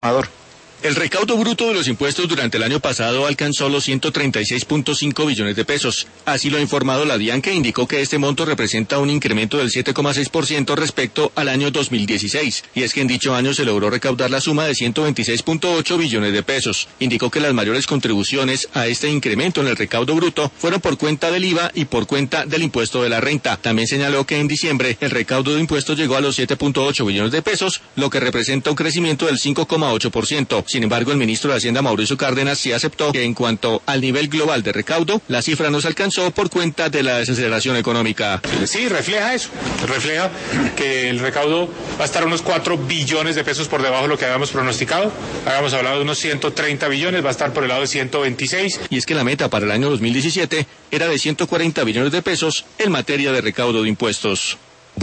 El recaudo bruto de los impuestos durante el año pasado alcanzó los 136.5 billones de pesos. Así lo ha informado la DIAN, que indicó que este monto representa un incremento del 7,6% respecto al año 2016. Y es que en dicho año se logró recaudar la suma de 126.8 billones de pesos. Indicó que las mayores contribuciones a este incremento en el recaudo bruto fueron por cuenta del IVA y por cuenta del impuesto de la renta. También señaló que en diciembre el recaudo de impuestos llegó a los 7.8 billones de pesos, lo que representa un crecimiento del 5,8%. Sin embargo, el ministro de Hacienda, Mauricio Cárdenas, sí aceptó que en cuanto al nivel global de recaudo, la cifra no se alcanzó por cuenta de la desaceleración económica. Sí, refleja eso, refleja que el recaudo va a estar unos 4 billones de pesos por debajo de lo que habíamos pronosticado. Habíamos hablado de unos 130 billones, va a estar por el lado de 126. Y es que la meta para el año 2017 era de 140 billones de pesos en materia de recaudo de impuestos.